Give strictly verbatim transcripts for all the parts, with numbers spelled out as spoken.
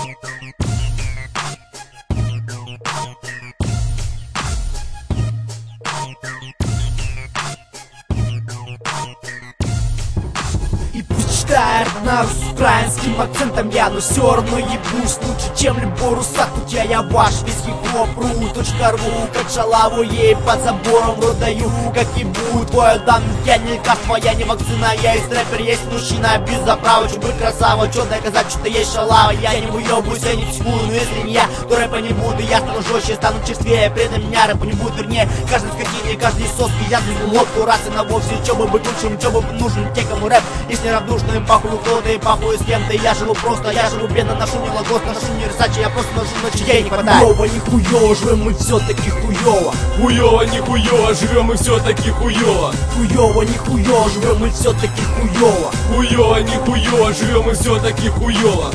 Читает на с украинским акцентом я, но все равно ебусь лучше, чем любой русак. Тут я, я ваш весь хип-хоп, ру, точка ру, как шалаву ей под забором продаю, как ебу твой дан. Я не лекарство, я не вакцина, я есть рэпер, есть мужчина, без заправок, чтобы красава, что доказать, что есть шалава. Я не выебываюсь, я не психую, но если не я, то рэпа не буду, я стану жестче, стану черствее, при этом меня рэпа не будет вернее. Каждой скотине, каждой соски, я звезду лодку, раз и на вовсе, чё бы быть лучшим, чё бы нужен те, кому рэп, если равнодушно им похуй кто-то и похуй с кем-то. Я живу просто, я живу бедно, ношу не лагос, ношу не рисачи, я просто ношу на чьей не хватает. Хуёво, не хуёво, живем мы все-таки хуёво. Хуёво, не хуёво, живем мы все-таки хуёво. Хуёво, не хуёво, живем мы все-таки хуёво. Хуёво, не хуёво, живем мы все-таки хуёво.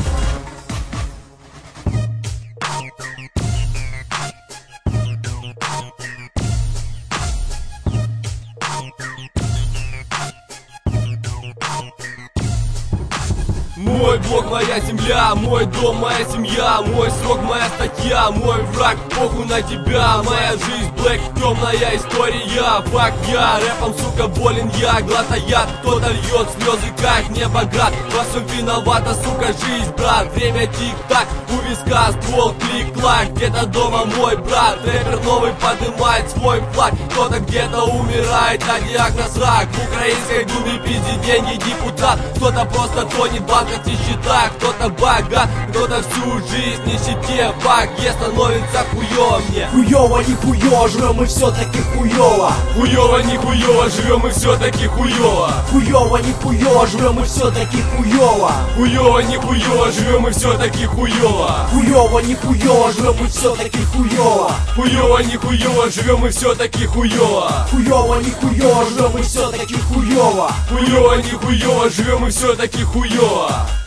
Мой блог, моя земля, мой дом, моя семья, мой срок, моя статья, мой враг, похуй на тебя. Моя жизнь, блэк, темная история. Фак, я рэпом, сука, болен я, глотая. Кто-то льет слезы, как небогат. Во всем виновата, сука, жизнь, брат. Время тик-так, у виска ствол, клик-клак. Где-то дома мой брат, рэпер новый поднимает свой флаг. Кто-то где-то умирает, а диагноз рак. В украинской думе пиздит деньги депутат. Кто-то просто тонет в банковских счетах. Кто-то богат, кто-то всю жизнь в нищете. В баге становится хуёво мне. Хуёво, не хуёво, живем мы все-таки хуёво. Хуёво, не хуёво, живем мы все-таки хуёво. Хуёво, не хуёво, живем мы все-таки хуёво. Хуёво, не хуёво, живем мы все-таки хуёво. Хуёво, не хуёво, живем мы все-таки хуёво. Хуёво, не хуёво, живем мы все-таки хуёво. Хуёво, не хуёво, живем мы все-таки хуёво. Хуёво, не хуёво, живем мы все-таки хуёво.